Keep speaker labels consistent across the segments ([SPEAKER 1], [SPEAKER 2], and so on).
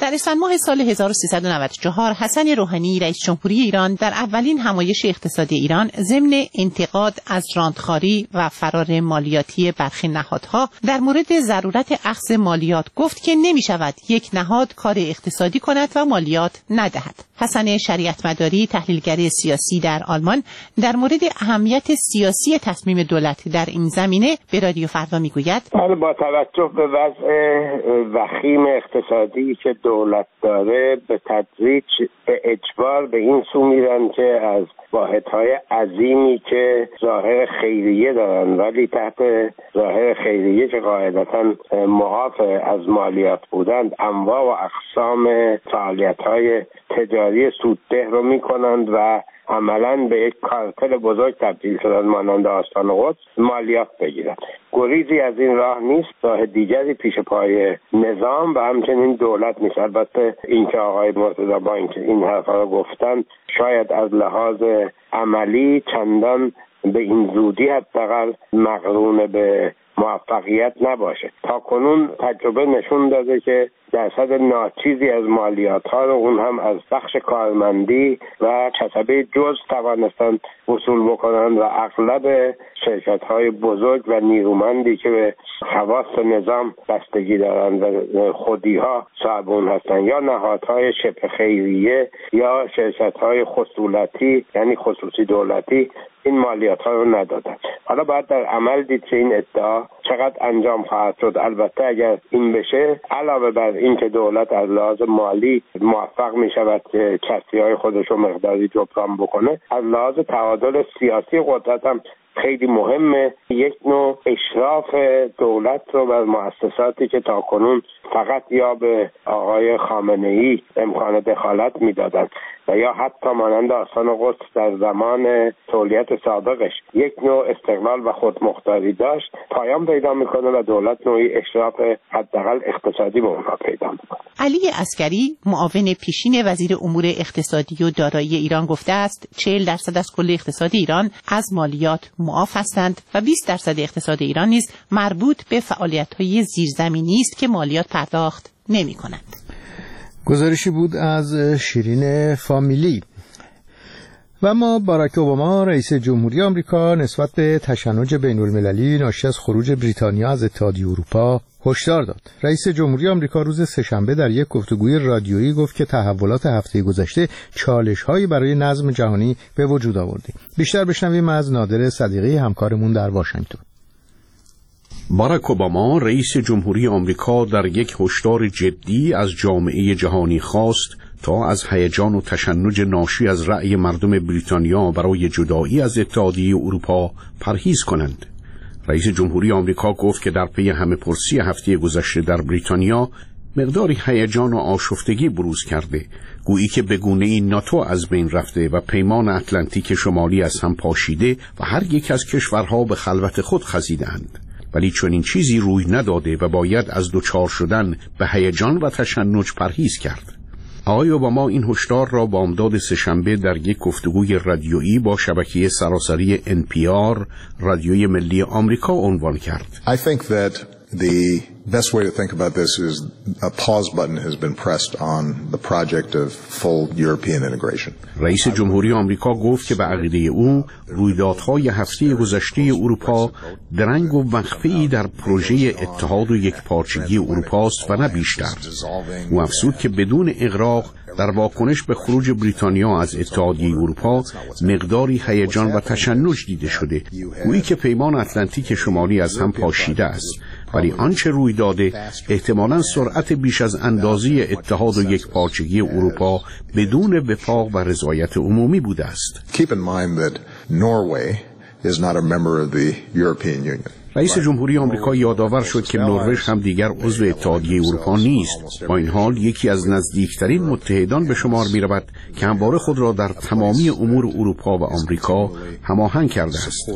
[SPEAKER 1] در اسفند ماه سال 1394 حسن روحانی رئیس جمهوری ایران در اولین همایش اقتصادی ایران ضمن انتقاد از راندخواری و فرار مالیاتی برخی نهادها در مورد ضرورت اخذ مالیات گفت که نمی شود یک نهاد کار اقتصادی کند و مالیات ندهد. حسن شریعت مداری تحلیلگر سیاسی در آلمان در مورد اهمیت سیاسی تصمیم دولت در این زمینه به رادیو فردا میگوید:
[SPEAKER 2] با توجه به وضع وخیم اقتصادی که دولت داره به تدریج به اجبار به این سو میرن که از واحدهای عظیمی که ظاهر خیریه دارن ولی تحت ظاهر خیریه که قاعدتاً معاف از مالیات بودند انواع و اقسام فعالیت‌های تجاری سودده رو میکنند و عملاً به یک کارتل بزرگ تبدیل شدن مانند آستان قدس مالیات بگیرند. گریزی از این راه نیست، راه دیگری پیش پای نظام و همچنین دولت نیست. البته اینکه آقای مرتضی با اینکه این حرفا رو گفتن شاید از لحاظ عملی چندان به این زودی حداقل مقرون به موفقیت نباشه. تا کنون تجربه نشون داده که درصد ناچیزی از مالیات ها رو اون هم از بخش کارمندی و کسبه جز توانستن وصول بکنن و اغلب شرکت های بزرگ و نیرومندی که به خواص نظام بستگی دارن و خودی ها صاحبون هستن یا نهادهای شبه خیریه یا شرکت های خصولتی یعنی خصوصی دولتی این مالیات ها رو ندادن. حالا باید در عمل دید که این ادعا چقدر انجام خواهد شد. البته اگر این بشه علاوه بر این که دولت از لحاظ مالی موفق می شود که کسری های خودش رو مقداری جبران بکنه، از لحاظ تعادل سیاسی قدرت هم خیلی مهمه. یک نوع اشراف دولت رو بر مؤسساتی که تاکنون فقط یا به آقای خامنه‌ای امکان دخالت میدادند و یا حتی مانند آستان قدس در زمان تولیت سابقش یک نوع استقلال و خودمختاری داشت پایان پیدا میکنه و دولت نوعی اشراف حداقل اقتصادی به اونها پیدا میکنه.
[SPEAKER 1] علی عسکری معاون پیشین وزیر امور اقتصادی و دارایی ایران گفته است 40% از کل اقتصاد ایران از مالیات معاف هستند و 20% اقتصاد ایران نیز مربوط به فعالیت‌های زیرزمینی است که مالیات پرداخت نمی‌کنند.
[SPEAKER 3] گزارشی بود از شیرین فامیلی. و اما باراک اوباما رئیس جمهوری آمریکا نسبت به تشنج بین‌المللی ناشی از خروج بریتانیا از اتحادیه اروپا هشدار داد. رئیس جمهوری آمریکا روز سه‌شنبه در یک گفتگوی رادیویی گفت که تحولات هفته گذشته چالش‌هایی برای نظم جهانی به وجود آورده. بیشتر بشنویم از نادر صدیقی همکارمون در واشنگتن.
[SPEAKER 4] باراک اوباما رئیس جمهوری آمریکا در یک هشدار جدی از جامعه جهانی خواست تا از هیجان و تشنج ناشی از رأی مردم بریتانیا برای جدایی از اتحادیه اروپا پرهیز کنند. رئیس جمهوری آمریکا گفت که در پی همه‌پرسی هفته گذشته در بریتانیا مقداری هیجان و آشفتگی بروز کرده، گویی که به گونه‌ای ناتو از بین رفته و پیمان اتلانتیک شمالی از هم پاشیده و هر یک از کشورها به خلوت خود خزیدند. ولی چنین چیزی روی نداده و باید از دوچار شدن به هیجان و تشنج پرهیز کرد. آقای اوباما این هشدار را بامداد سه‌شنبه در یک گفتگوی رادیویی با شبکه سراسری NPR رادیوی ملی آمریکا عنوان کرد.
[SPEAKER 5] I think that the best way to think about this is a pause button has been pressed on the project of full European integration.
[SPEAKER 4] رئیس جمهوری آمریکا گفت که به عقیده او رویدادهای هفته گذشته اروپا درنگ و وقفه‌ای در پروژه اتحاد و یکپارچگی اروپا است و نه بیشتر. او افزود که بدون اغراق در واکنش به خروج بریتانیا از اتحادیه اروپا مقداری هیجان و تشنج دیده شده، گویی که پیمان اتلانتیک شمالی از هم پاشیده است، ولی آنچه روی داده احتمالاً سرعت بیش از اندازه اتحاد و یکپارچگی اروپا بدون وفاق و رضایت عمومی بوده است.
[SPEAKER 5] Keep in mind that Norway is not a member of the European Union.
[SPEAKER 4] رئیس جمهوری آمریکا یادآور شد که نروژ هم دیگر عضو اتحادیه اروپا نیست. با این حال یکی از نزدیکترین متحدان به شمار می‌رود که همواره خود را در تمامی امور اروپا و آمریکا هماهنگ کرده است.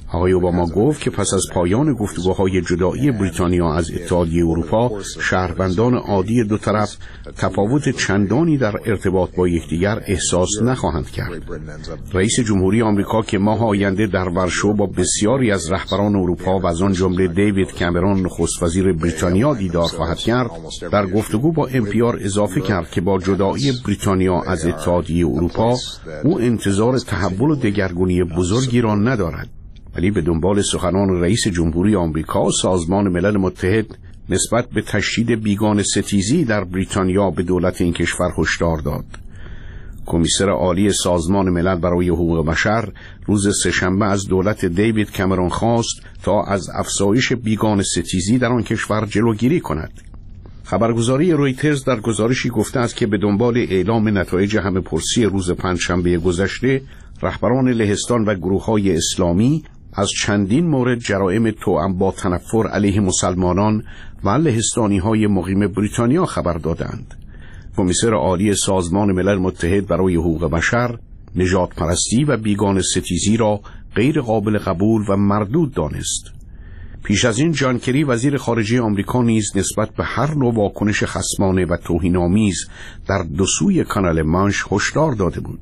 [SPEAKER 4] آقای اوباما گفت که پس از پایان گفتگوهای جدایی بریتانیا از اتحادیه اروپا، شهروندان عادی دو طرف تفاوت چندانی در ارتباط با یکدیگر احساس نخواهند کرد. رئیس جمهوری آمریکا که ماه آینده در ورشو با بسیاری از رهبران اروپا و از آن جمله دیوید کامرون نخست وزیر بریتانیا دیدار خواهد کرد، در گفتگو با NPR اضافه کرد که با جدایی بریتانیا از اتحادیه اروپا او انتظار تحول و دگرگونی بزرگی را ندارد. ولی به دنبال سخنان رئیس جمهوری آمریکا، سازمان ملل متحد نسبت به تشدید بیگانه ستیزی در بریتانیا به دولت این کشور هشدار داد. کمیسر عالی سازمان ملل برای حقوق بشر روز سه‌شنبه از دولت دیوید کامرون خواست تا از افزایش بیگانه ستیزی در آن کشور جلوگیری کند. خبرگزاری رویترز در گزارشی گفته است که به دنبال اعلام نتایج همه‌پرسی روز پنجشنبه گذشته، رهبران لهستان و گروه‌های اسلامی از چندین مورد جرائم توأم با تنفر علیه مسلمانان و لهستانی‌های مقیم بریتانیا خبر دادند. کمیسر عالی سازمان ملل متحد برای حقوق بشر نژاد پرستی و بیگانه ستیزی را غیر قابل قبول و مردود دانست. پیش از این جان کری وزیر خارجه آمریکا نیز نسبت به هر نوع واکنش خصمانه و توهین‌آمیز در دو سوی کانال مانش هشدار داده بود.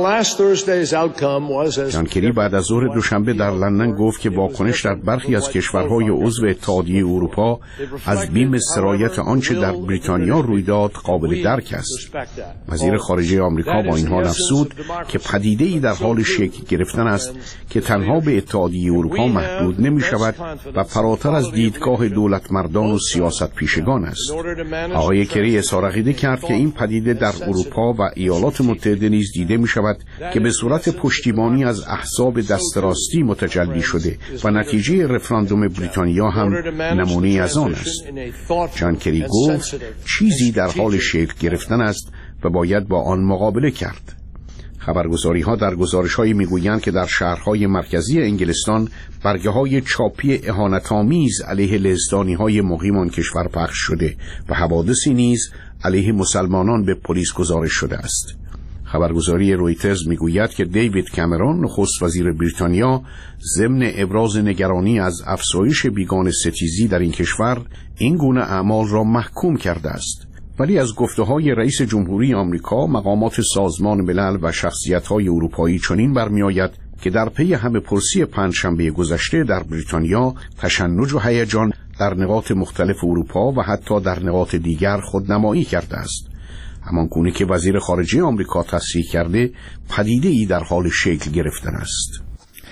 [SPEAKER 4] جان کری بعد از ظهر دوشنبه در لندن گفت که واکنش در برخی از کشورهای عضو اتحادیه اروپا از بیم سرایت آنچه در بریتانیا روی داد قابل درک است. وزیر خارجه آمریکا با این حال افزود که پدیده‌ای در حال شکل گرفتن است که تنها به اتحادیه اروپا محدود نمی‌شود و فراتر از دیدگاه دولت مردان و سیاست پیشگان است. آقای کری اظهار عقیده کرد که این پدیده در اروپا و ایالات متحده نیز دیده می شود که به صورت پشتیبانی از احزاب دست راستی متجلی شده و نتیجه رفراندوم بریتانیا هم نمونه از آن است. جان کری گفت چیزی در حال شکل گرفتن است و باید با آن مقابله کرد. خبرگزاری‌ها در گزارش‌هایی می‌گویند که در شهرهای مرکزی انگلستان برگه‌های چاپی اهانت‌آمیز علیه لهستانی‌های مقیم آن کشور پخش شده و حوادثی نیز علیه مسلمانان به پلیس گزارش شده است. خبرگزاری رویترز می‌گوید که دیوید کامرون نخست وزیر بریتانیا ضمن ابراز نگرانی از افزایش بیگانه ستیزی در این کشور این گونه اعمال را محکوم کرده است. ولی از گفته‌های رئیس جمهوری آمریکا، مقامات سازمان ملل و شخصیت‌های اروپایی چنین برمی‌آید که در پی همه‌پرسی پنجشنبه گذشته در بریتانیا تشنج و هیجان در نقاط مختلف اروپا و حتی در نقاط دیگر خودنمایی کرده است. همانگونه که وزیر خارجه آمریکا تصریح کرده، پدیده‌ای در حال شکل گرفتن است.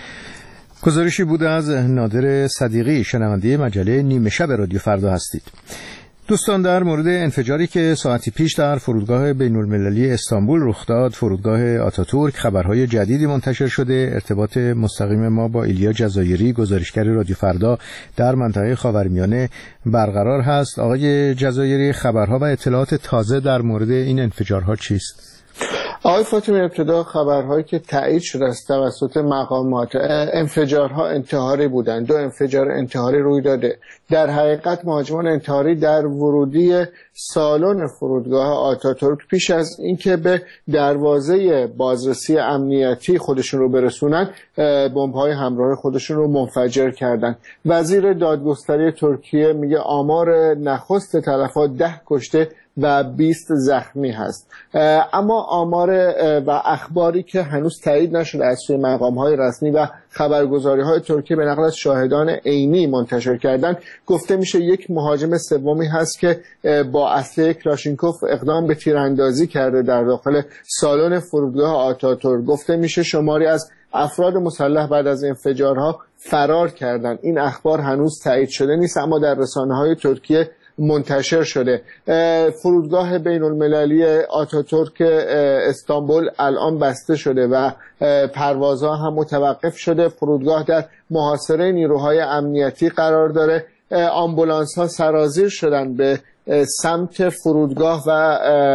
[SPEAKER 3] گزارشی بود از نادر صدیقی، شنونده مجله نیمه شب رادیو فردا هستید. دوستان، در مورد انفجاری که ساعتی پیش در فرودگاه بین‌المللی استانبول رخ داد، فرودگاه آتاتورک، خبرهای جدیدی منتشر شده. ارتباط مستقیم ما با ایلیا جزایری، گزارشگر رادیو فردا در منطقه خاورمیانه برقرار هست. آقای جزایری، خبرها و اطلاعات تازه در مورد این انفجارها چیست؟
[SPEAKER 6] آقای فاطمی، ابتدا خبرهایی که تایید شده است توسط مقامات، انفجارها انتحاری بودند. 2 انفجار انتحاری روی داده. در حقیقت مهاجمان انتحاری در ورودی سالن فرودگاه آتاتورک پیش از اینکه به دروازه بازرسی امنیتی خودشون رو برسونن، بمب‌های همراه خودشون رو منفجر کردند. وزیر دادگستری ترکیه میگه آمار نخست تلفات 10 کشته و 20 زخمی هست. اما آمار و اخباری که هنوز تایید نشده از سوی مقام‌های رسمی و خبرگزاری‌های ترکیه به نقل از شاهدان عینی منتشر کردن، گفته میشه یک مهاجم سومی هست که با اسلحه کلاشینکوف اقدام به تیراندازی کرده در داخل سالن فرودگاه آتاتورک. گفته میشه شماری از افراد مسلح بعد از انفجارها فرار کردند. این اخبار هنوز تایید شده نیست اما در رسانه‌های ترکیه منتشر شده. فرودگاه بین المللی آتاتورک استانبول الان بسته شده و پروازها هم متوقف شده. فرودگاه در محاصره نیروهای امنیتی قرار داره. آمبولانس ها سرازیر شدن به سمت فرودگاه و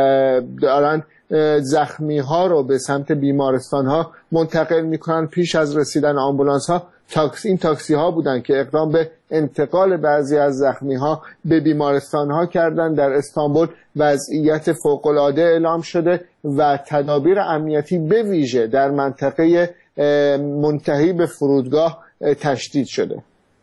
[SPEAKER 6] دارن زخمی ها رو به سمت بیمارستان ها منتقل میکنن. پیش از رسیدن آمبولانس ها این تاکسی ها بودن که اقدام به انتقال بعضی از زخمی ها به بیمارستان ها کردن. در استانبول وضعیت فوق العاده اعلام شده و تدابیر امنیتی به ویژه در منطقه منتهی به فرودگاه تشدید شده.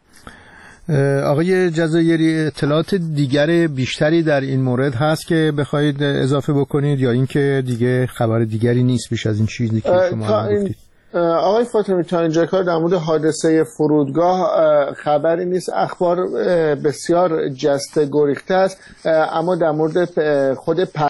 [SPEAKER 3] آقای جزایری، اطلاعات دیگر بیشتری در این مورد هست که بخواید اضافه بکنید یا اینکه دیگه خبر دیگری نیست بیش از این چیزی که شما گفتید؟
[SPEAKER 6] آقای فاطمی تا اینجا کار در مورد حادثه فرودگاه خبری نیست. اخبار بسیار جسته گریخته است، اما در مورد خود